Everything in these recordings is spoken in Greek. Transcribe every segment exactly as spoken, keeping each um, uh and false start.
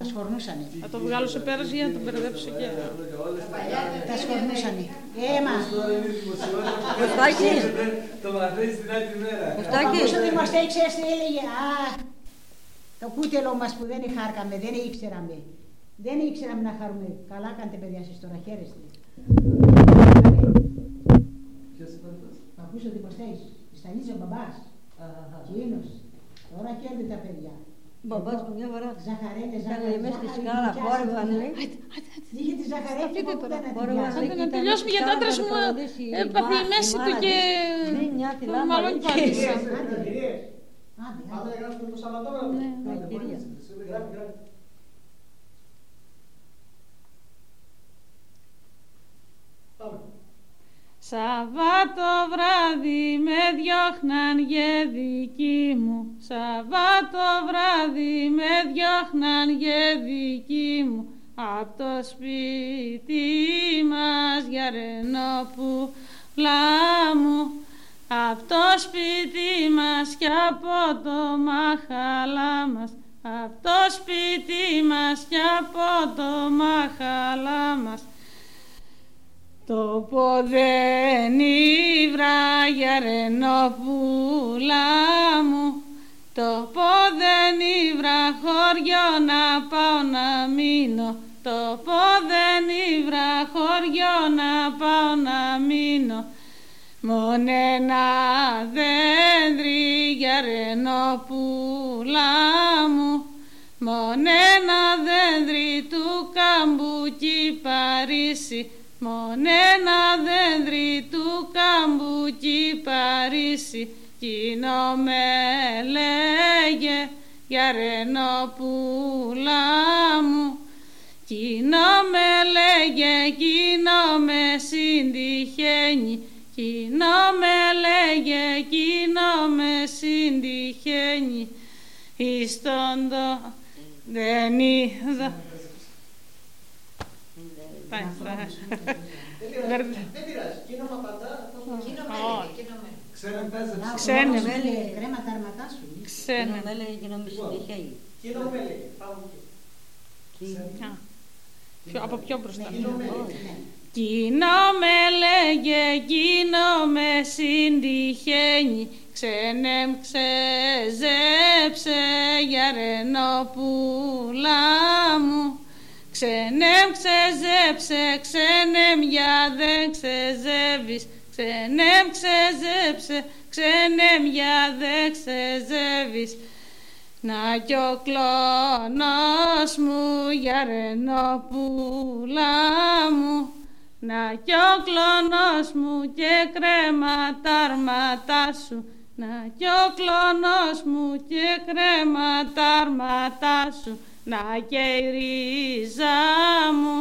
Τα σχορνούσανε. Θα το βγάλω σε πέρας για να τον μπερδέψω και... Τα σχορνούσανε. Έμα. Κωστάκη. Το μαθαίνεις την άλλη μέρα. Κωστάκη. Όσο είμαστε ξέρεις τι έλεγε. Α, το κούτελο μας που δεν χάρκαμε, δεν ήξεραμε. Δεν ήξεραμε να χαρούμε. Καλά κάνετε παιδιά εσείς τώρα, χαίρεστε. Ποιος είναι αυτός? Ακούσατε πως θέλεις. Στανίζει ο μπαμπάς. Εκείνος. Τώρα χαίρετε τα παιδιά. Μπαμπάς που μια φορά Ζαχαρένες, ήταν μέσα στη σκάλα, χόρευαν, λέει. Είχε τη ζαχαρένη που δεν Άντε να τελειώσουμε γιατί άντρας μου έπαθε η μέση του και μάλλον πάτησα. Άντε να γράψουμε το Σαββατόβραδο. Ναι, κυρία. Γράφει, γράφει. Πάμε. Σαββάτο βράδυ με διώχναν γεδικοί μου, Σαββάτο βράδυ με διώχναν γεδικοί μου, απ' το σπίτι μας Γιαρενόπουλα μου, απ' το σπίτι μας κι από το μαχαλά μας, απ' το σπίτι μας κι από το μαχαλά μας. Το πόδεν ύβρα Γιαρενόπουλα μου, το πόδεν ύβρα χωριό να πάω να μείνω, το πόδεν ύβρα χωριό να πάω να μείνω. Μον ένα δέντρι Γιαρενόπουλα μου, μον ένα δέντρι του καμπούκι Παρίσι, μον ένα δέντρι του καμπούκι Παρίσι, κοινό με λέγε Γιαρενόπουλα μου, κοινό με λέγε, κοινό με συντυχαίνει, κοινό με λέγε, κοινό με συντυχαίνει, εις τον το δεν είδα. Δεν πειράζει. Κίνο μα πατά. Κίνο μέλε. Ξένε παίζεψε. Ξένε. Κρέμα τα αρματά σου. Ξένε. Με έλεγε και να μην συντυχαίνει. Κίνο μέλε. Πάμε εκεί. Από πιο μπροστά. Κίνο μέλε. Κοινό με λέγε, κοινό με συντυχαίνει, ξένεμ ξεζέψε Γιαρενόπουλα μου, ξένεμ ξεζέψε, ξένεμ για δεν ξεζεύεις, ξένεμ ξεζέψε, ξένεμ για δεν ξεζεύεις. Να κι ο κλόνος μου Γιαρενόπουλα μου, να κι ο κλόνος μου και κρέμα τα αρματά σου, να κι ο κλόνος μου και κρέμα τα αρματά σου, να και η ρίζα μου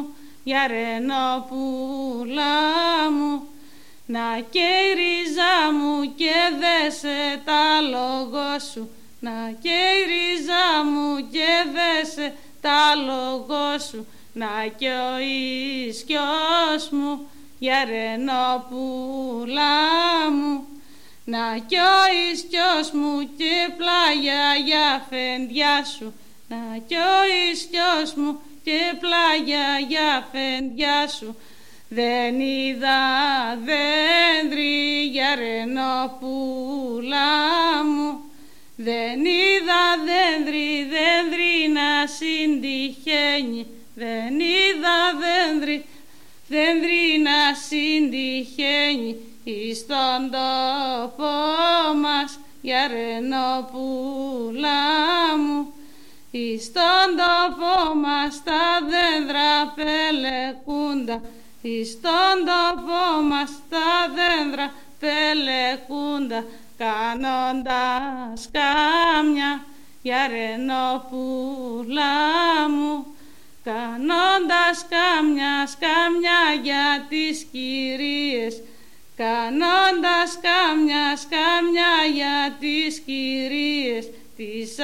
Γιαρενόπουλα μου, να και η ρίζα μου και δέσε τα λόγο σου, να και η ρίζα μου και δέσε τα λόγο σου, να και ο ίσκιος μου Γιαρενόπουλα μου, να και ο ίσκιος μου και πλάγια για φεντιά σου, να και ο ίσκιος μου και πλάγια για φεντιά σου. Δεν είδα δέντρι Γιαρενόπουλα μου, δεν είδα δέντρι, δέντρι να συντυχαίνει, δεν είδα δέντρι, δέντρι να συντυχαίνει, εις τον τόπο μας Γιαρενόπουλα μου, εις τον τόπο μας τα δέντρα πελεκούντα, εις τον τόπο μας τα δέντρα πελεκούντα, κάνοντας κάμια Γιαρενόπουλα μου, κάνοντας κάμια σκάμια για τις κυρίες, κάνοντας κάμια σκάμια για τις κυρίες, τις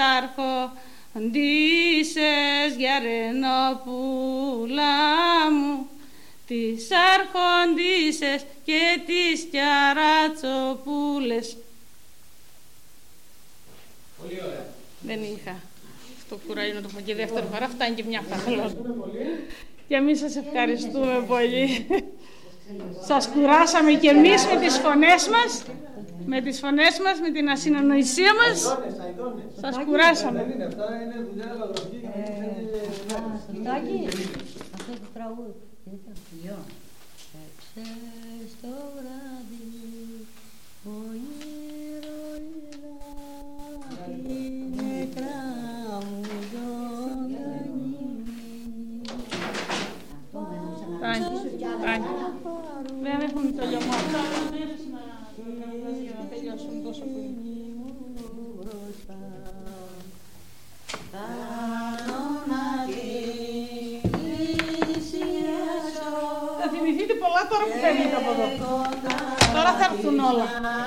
αρχοντίσες Γιαρενόπουλα μου, τις αρχοντίσες και τις κιαρατσοπούλες. Πολύ ωραία. Δεν είχα. το κουράγιο να το πω και δεύτερη φορά, φτάνει και μια φορά. Και εμείς σας ευχαριστούμε πολύ. Σας κουράσαμε και εμείς με τις φωνές μας, με τις φωνές μας, με την ασυνανοησία μας. Σας κουράσαμε. Δεν είναι αυτά, είναι δουλειά λαγροφική και να μην Κοιτάκι, αυτό το τραγούδι. Έξε στο βράδυ, όνειρο είδα την νεκρά μου ζωντανή. Δεν έχουν το λαιμό. Να τελειώσουν τόσο πολύ. Θα θυμηθείτε πολλά τώρα που φεύγετε από εδώ. Τώρα θα έρθουν όλα.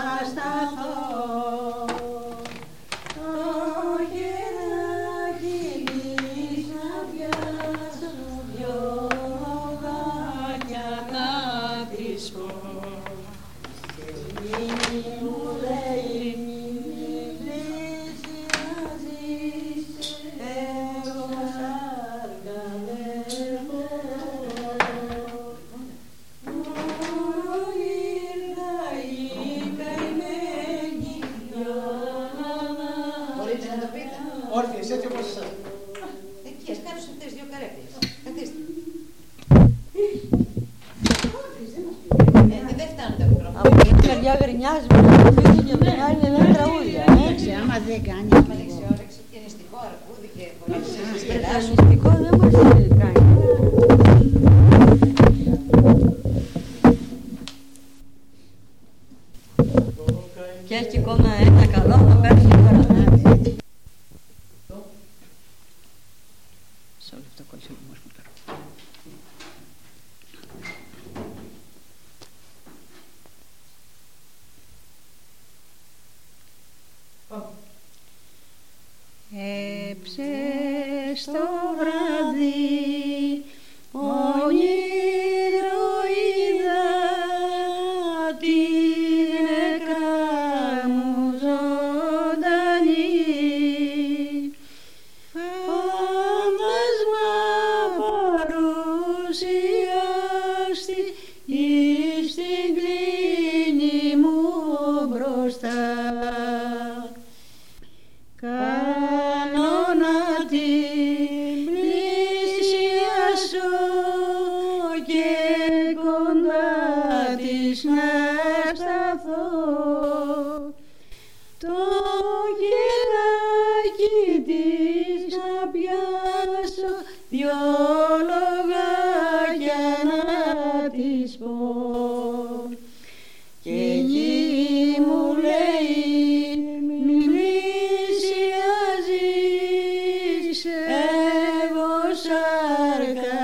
Όρθιες, έτσι όπως εσάς. Εκεί, ας κάνεις αυτές δύο καρέκλες. Καθίστε. Γιατί δεν φτάνουν τα μικρόφωνα. Από την μεριά γρινιάζει, από την άλλη και από την άλλη είναι τραγούδια. Εντάξει, άμα δεν κάνει. Άμα δεν σε όρεξη, πιανιστικό, αρκούδι και πολλά ξεσκελάσουν. Μυστικό δεν μας κάνει. Και έχει ακόμα ένα καλό, θα παίρνει και τώρα. Σε όλο αυτό κόλλησε ο λαιμός μου τώρα. Έψε στο βράδυ, όνειρο είδα την νεκρά μου ζωντανή. Φάντασμα παρουσιάστη εις την κλίνη μου μπροστά. Κάνω να την πλησιάσω και κοντά της να σταθώ. Το χεράκι της να πιάσω, δυο λογάκια να της πω. Και εκεί μου λέει μη πλησιάζεις, εγώ σάρκα